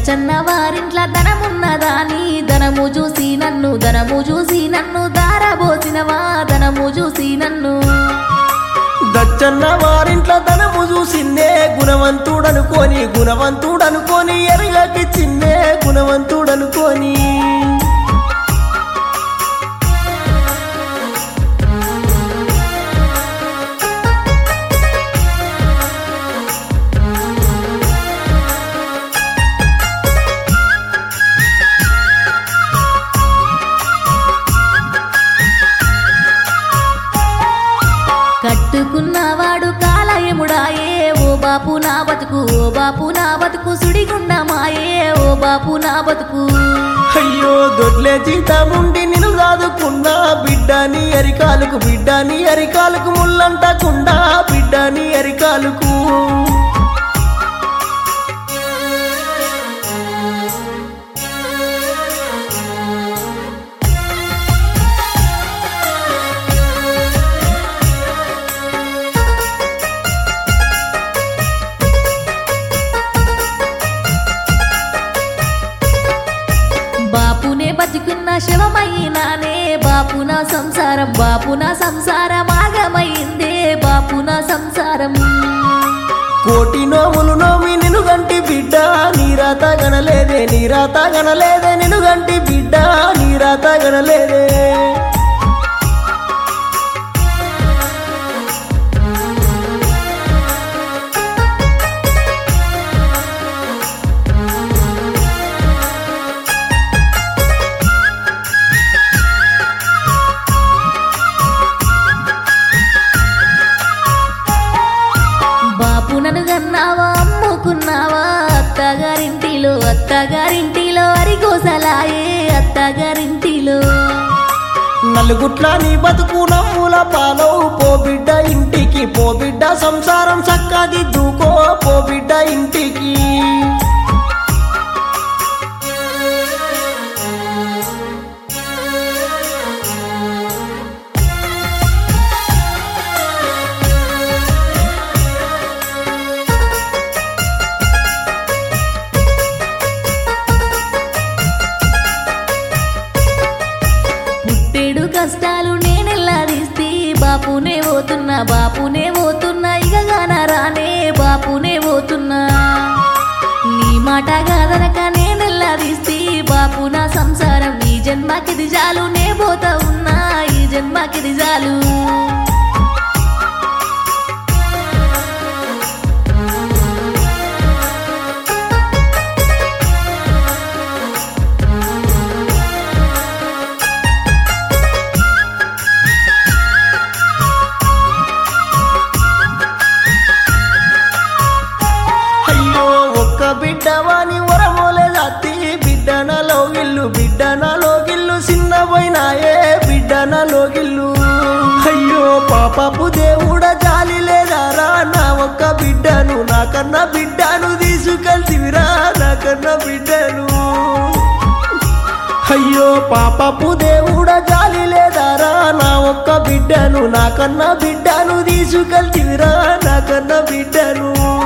దచ్చన్న వారింట్ల ధనమున్నదాని ధనము చూసి నన్ను దారబోసినవా ధనము చూసి నన్ను దచ్చన్న వారింట్ల ధనము చూసిందే గుణవంతుడనుకోని ఎరగకి చిన్నే గుణవంతుడనుకోని కట్టుకున్నవాడు కాలయముడాయే ఓ బాపు నా బతుకు సుడిగుండమాయే ఓ బాపు నా బతుకు అయ్యో దొడ్లే జీతముండి నిన్ను కాదుకున్నా బిడ్డని అరికాలకు ముల్లంటకుండా బిడ్డని అరికాలకు బాపునే బతికున్న శవమైనానే బాపున సంసారం ఆగమైందే బాపున సంసారం కోటి నోములు నోమి నిన్ను గంటి బిడ్డ నీరాత గనలేదే నిన్ను గంటి బిడ్డ నీరాత గనలేదే బాపునను గన్నావా అమ్ముకున్నావా అత్తగారింటిలో అరిగోసలాయే అత్తగారింటిలో నలుగుట్ల నీ బతుకు నమ్ముల పాలవు పో బిడ్డ సంసారం చక్కదిద్దుకో పో బిడ్డ ఇంటికి పుట్టేడు కష్టాలు నేనెల్లాదిస్తి బాపునే పోతున్నా ఇకగాన రానే బాపునే పోతున్నా నీ మాట కాదనక నేనెల్లాదిస్తి బాపు నా సంసారం ఈ జన్మకిది చాలు నే పోతా ఉన్నా ఈ జన్మకిది చాలు బిడ్డవాని వరమోలే జాతి బిడ్డనలో గిల్లు చిన్నపోయినాయే బిడ్డనలో గిల్లు అయ్యో పాపపు దేవుడ జాలి లేదారా నా ఒక్క బిడ్డను నాకన్నా బిడ్డను తీసుకెళ్తివిరా నాకన్నా బిడ్డను అయ్యో పాపపు దేవుడ జాలి లేదారా నా ఒక్క బిడ్డను నాకన్నా బిడ్డను తీసుకెళ్తివిరా నాకన్నా బిడ్డను